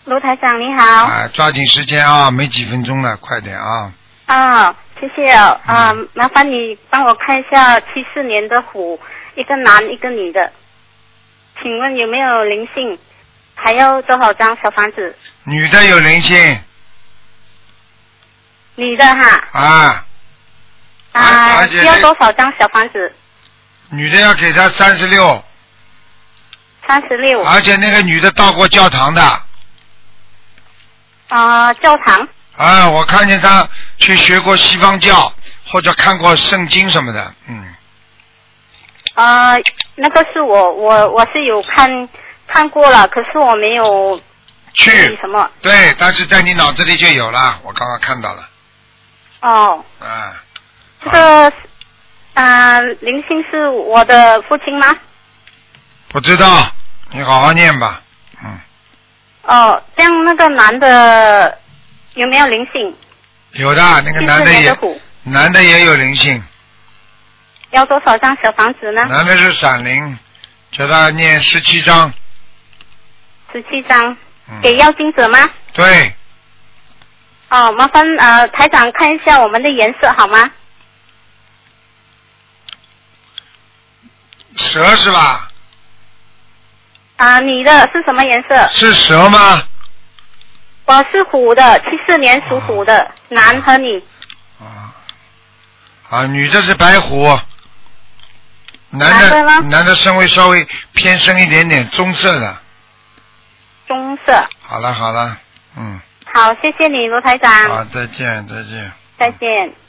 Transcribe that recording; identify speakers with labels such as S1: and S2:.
S1: 卢台长你好。
S2: 啊，抓紧时间啊，没几分钟了，快点啊。
S1: 啊，谢谢麻烦你帮我看一下74年的虎，一个男一个女的，请问有没有灵性？还要多少张小房子？
S2: 女的有灵性。
S1: 女的哈。
S2: 而且
S1: 需要多少张小房子？
S2: 女的要给她36。
S1: 36。
S2: 而且那个女的到过教堂的。
S1: 教堂。
S2: 我看见她去学过西方教，或者看过圣经什么的，
S1: 那个是我是有看过了，可是我没有
S2: 去
S1: 什么。
S2: 对，但是在你脑子里就有了，我刚刚看到了。
S1: 这个灵性是我的父亲吗？
S2: 不知道，你好好念吧。
S1: 这样那个男的有没有灵性？
S2: 有的，那个男的也有灵性。
S1: 要多少张小房子呢？
S2: 男的是闪灵，叫他念17章。
S1: 17章，给要经者吗？
S2: 对。
S1: 麻烦台长看一下我们的颜色好吗？
S2: 蛇是吧？
S1: 你的是什么颜色？
S2: 是蛇吗？
S1: 我是虎的，74年属虎的，男和女。
S2: 女的是白虎。男的身位稍微偏深一点点，棕色的。
S1: 棕色。
S2: 好了，
S1: 好，谢谢你，卢台长。
S2: 好，再见。
S1: 再见。